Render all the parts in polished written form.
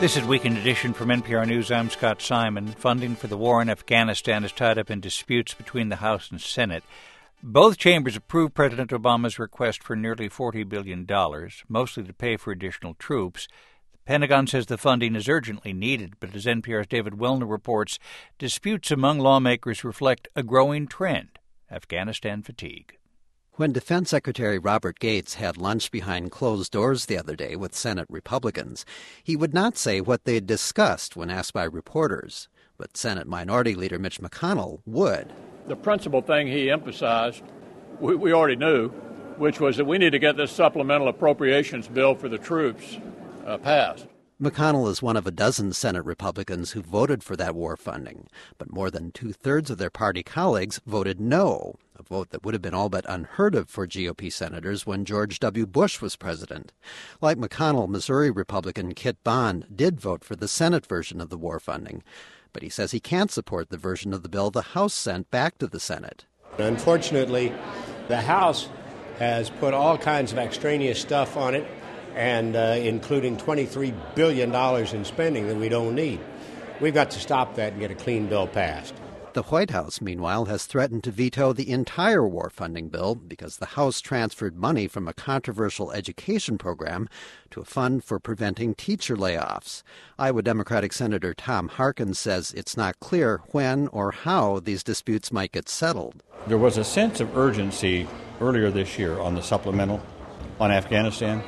This is Weekend Edition from NPR News. I'm Scott Simon. Funding for the war in Afghanistan is tied up in disputes between the House and Senate. Both chambers approved President Obama's request for nearly $40 billion, mostly to pay for additional troops. The Pentagon says the funding is urgently needed, but as NPR's David Wilner reports, disputes among lawmakers reflect a growing trend: Afghanistan fatigue. When Defense Secretary Robert Gates had lunch behind closed doors the other day with Senate Republicans, he would not say what they'd discussed when asked by reporters. But Senate Minority Leader Mitch McConnell would. The principal thing he emphasized, we already knew, which was that we need to get this supplemental appropriations bill for the troops passed. McConnell is one of a dozen Senate Republicans who voted for that war funding, but more than two-thirds of their party colleagues voted no, a vote that would have been all but unheard of for GOP senators when George W. Bush was president. Like McConnell, Missouri Republican Kit Bond did vote for the Senate version of the war funding, but he says he can't support the version of the bill the House sent back to the Senate. Unfortunately, the House has put all kinds of extraneous stuff on it, and including $23 billion in spending that we don't need. We've got to stop that and get a clean bill passed. The White House, meanwhile, has threatened to veto the entire war funding bill because the House transferred money from a controversial education program to a fund for preventing teacher layoffs. Iowa Democratic Senator Tom Harkin says it's not clear when or how these disputes might get settled. There was a sense of urgency earlier this year on the supplemental on Afghanistan.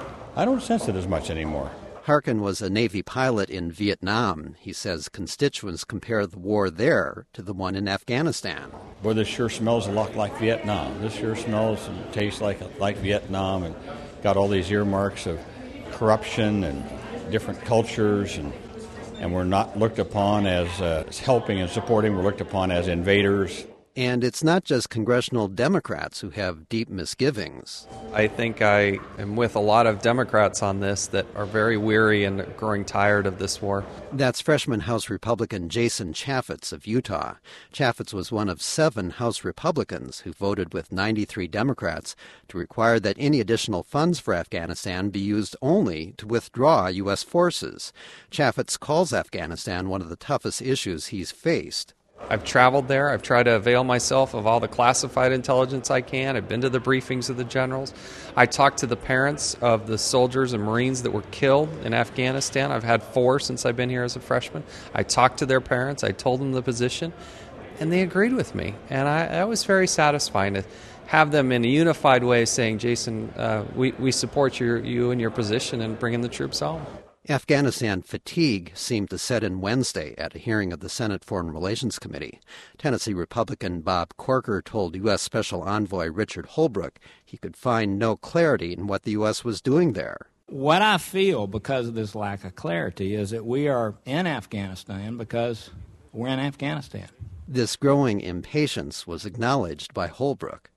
I don't sense it as much anymore. Harkin was a Navy pilot in Vietnam. He says constituents compare the war there to the one in Afghanistan. Boy, this sure smells a lot like Vietnam. This sure smells and tastes like Vietnam, and got all these earmarks of corruption and different cultures, and we're not looked upon as helping and supporting. We're looked upon as invaders. And it's not just congressional Democrats who have deep misgivings. I think I am with a lot of Democrats on this that are very weary and growing tired of this war. That's freshman House Republican Jason Chaffetz of Utah. Chaffetz was one of 7 House Republicans who voted with 93 Democrats to require that any additional funds for Afghanistan be used only to withdraw U.S. forces. Chaffetz calls Afghanistan one of the toughest issues he's faced. I've traveled there. I've tried to avail myself of all the classified intelligence I can. I've been to the briefings of the generals. I talked to the parents of the soldiers and Marines that were killed in Afghanistan. I've had 4 since I've been here as a freshman. I talked to their parents. I told them the position, and they agreed with me. And that was very satisfying to have them in a unified way saying, Jason, we support you and your position in bringing the troops home. Afghanistan fatigue seemed to set in Wednesday at a hearing of the Senate Foreign Relations Committee. Tennessee Republican Bob Corker told U.S. Special Envoy Richard Holbrooke he could find no clarity in what the U.S. was doing there. What I feel because of this lack of clarity is that we are in Afghanistan because we're in Afghanistan. This growing impatience was acknowledged by Holbrooke.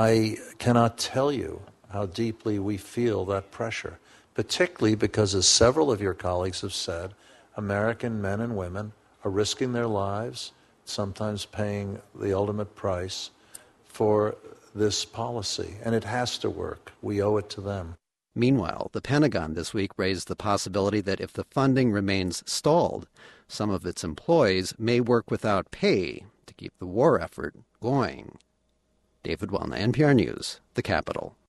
I cannot tell you how deeply we feel that pressure, particularly because, as several of your colleagues have said, American men and women are risking their lives, sometimes paying the ultimate price for this policy. And it has to work. We owe it to them. Meanwhile, the Pentagon this week raised the possibility that if the funding remains stalled, some of its employees may work without pay to keep the war effort going. David Wilner, NPR News, the Capitol.